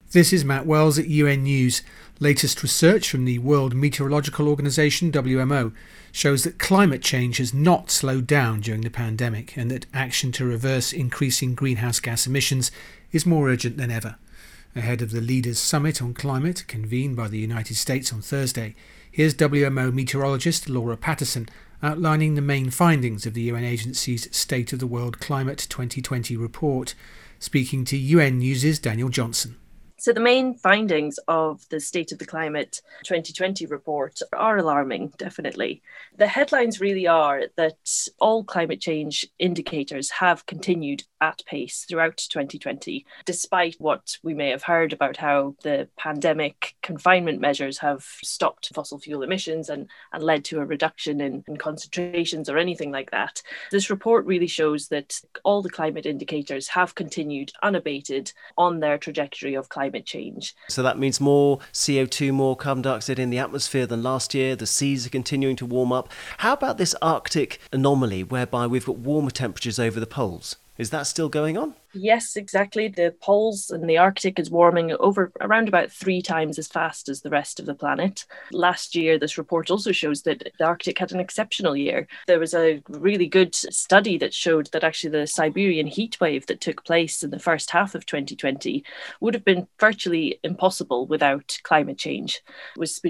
This is Matt Wells at UN News. Latest research from the World Meteorological Organization, WMO, shows that climate change has not slowed down during the pandemic and that action to reverse increasing greenhouse gas emissions is more urgent than ever. Ahead of the Leaders' Summit on Climate, convened by the United States on Thursday, here's WMO meteorologist Laura Patterson outlining the main findings of the UN agency's State of the World Climate 2020 report. Speaking to UN News' Daniel Johnson. So the main findings of the State of the Climate 2020 report are alarming, definitely. The headlines really are that all climate change indicators have continued at pace throughout 2020, despite what we may have heard about how the pandemic confinement measures have stopped fossil fuel emissions and led to a reduction in concentrations or anything like that. This report really shows that all the climate indicators have continued unabated on their trajectory of climate change. So that means more CO2, more carbon dioxide in the atmosphere than last year. The seas are continuing to warm up. How about this Arctic anomaly whereby we've got warmer temperatures over the poles? Is that still going on? Yes, exactly. The poles and the Arctic is warming over around about 3 times as fast as the rest of the planet. Last year, this report also shows that the Arctic had an exceptional year. There was a really good study that showed that actually the Siberian heat wave that took place in the first half of 2020 would have been virtually impossible without climate change. It was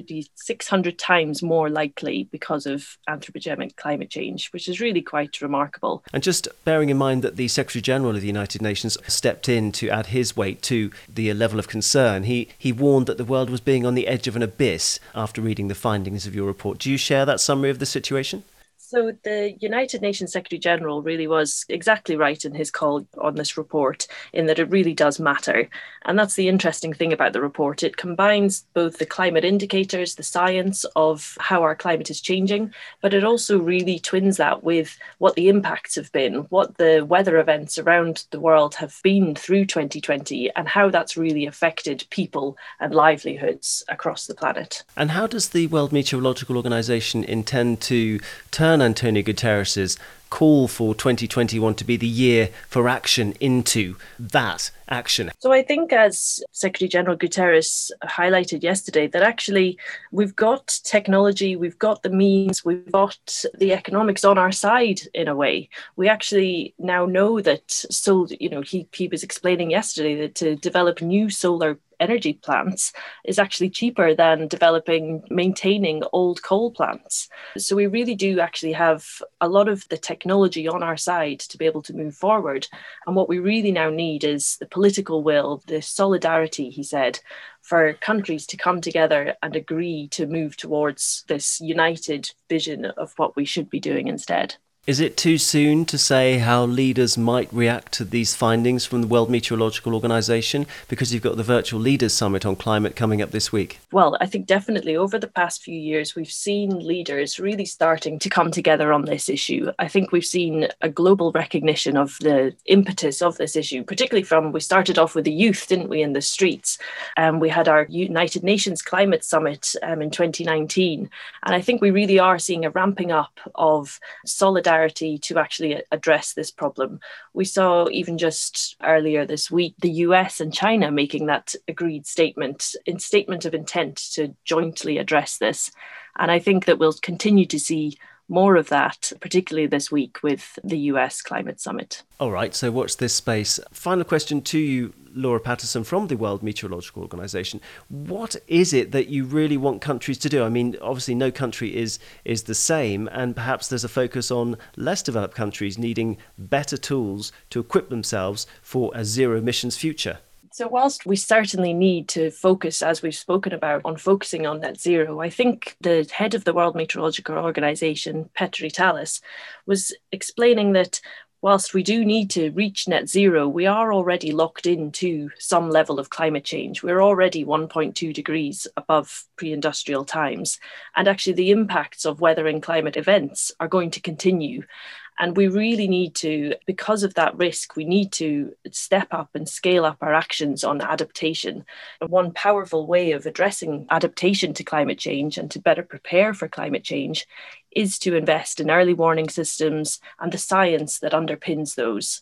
600 times more likely because of anthropogenic climate change, which is really quite remarkable. And just bearing in mind that the Secretary General of the United Nations stepped in to add his weight to the level of concern. He warned that the world was being on the edge of an abyss after reading the findings of your report. Do you share that summary of the situation? So the United Nations Secretary General really was exactly right in his call on this report, in that it really does matter. And that's the interesting thing about the report. It combines both the climate indicators, the science of how our climate is changing, but it also really twins that with what the impacts have been, what the weather events around the world have been through 2020, and how that's really affected people and livelihoods across the planet. And how does the World Meteorological Organization intend to turn Antonio Guterres's call for 2021 to be the year for action into that action? So I think, as Secretary General Guterres highlighted yesterday, that actually we've got technology, we've got the means, we've got the economics on our side in a way. We actually now know that, so, he was explaining yesterday that to develop new solar energy plants is actually cheaper than maintaining old coal plants. So we really do actually have a lot of the technology on our side to be able to move forward. And what we really now need is the political will, the solidarity, he said, for countries to come together and agree to move towards this united vision of what we should be doing instead. Is it too soon to say how leaders might react to these findings from the World Meteorological Organization, because you've got the virtual Leaders' Summit on climate coming up this week? Well, I think definitely over the past few years, we've seen leaders really starting to come together on this issue. I think we've seen a global recognition of the impetus of this issue, particularly we started off with the youth, didn't we, in the streets. We had our United Nations Climate Summit in 2019. And I think we really are seeing a ramping up of solidarity to actually address this problem. We saw even just earlier this week the US and China making that agreed statement of intent to jointly address this. And I think that we'll continue to see more of that, particularly this week with the US Climate Summit. All right, so watch this space. Final question to you, Laura Patterson, from the World Meteorological Organization. What is it that you really want countries to do? I mean, obviously no country is the same, and perhaps there's a focus on less developed countries needing better tools to equip themselves for a zero emissions future. So whilst we certainly need to focus, as we've spoken about, on focusing on net zero, I think the head of the World Meteorological Organization, Petri Talis, was explaining that whilst we do need to reach net zero, we are already locked into some level of climate change. We're already 1.2 degrees above pre-industrial times. And actually the impacts of weather and climate events are going to continue. And we really need to, because of that risk, we need to step up and scale up our actions on adaptation. And one powerful way of addressing adaptation to climate change and to better prepare for climate change is to invest in early warning systems and the science that underpins those.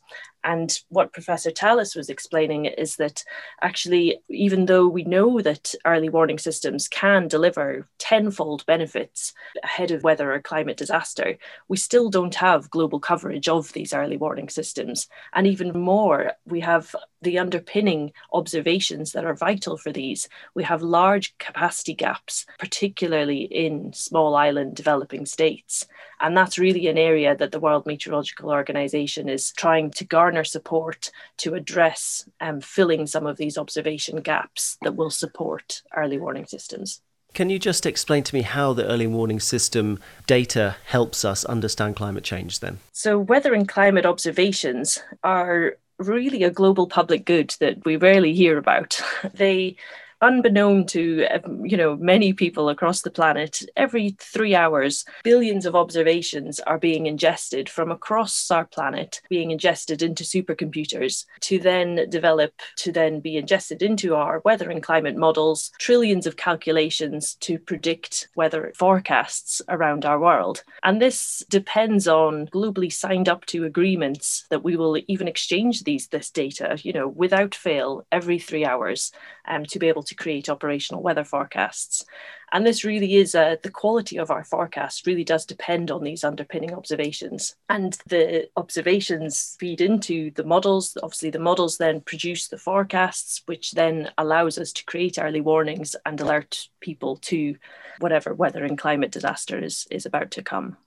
And what Professor Tallis was explaining is that actually, even though we know that early warning systems can deliver tenfold benefits ahead of weather or climate disaster, we still don't have global coverage of these early warning systems. And even more, we have the underpinning observations that are vital for these. We have large capacity gaps, particularly in small island developing states. And that's really an area that the World Meteorological Organization is trying to garner support to address, filling some of these observation gaps that will support early warning systems. Can you just explain to me how the early warning system data helps us understand climate change then? So weather and climate observations are really a global public good that we rarely hear about. They, unbeknown to many people across the planet, every 3 hours, billions of observations are being ingested from across our planet, being ingested into supercomputers to then be ingested into our weather and climate models, trillions of calculations to predict weather forecasts around our world. And this depends on globally signed up to agreements that we will even exchange this data, without fail every 3 hours, to be able to create operational weather forecasts. And this really is the quality of our forecast really does depend on these underpinning observations. And the observations feed into the models. Obviously, the models then produce the forecasts, which then allows us to create early warnings and alert people to whatever weather and climate disaster is about to come.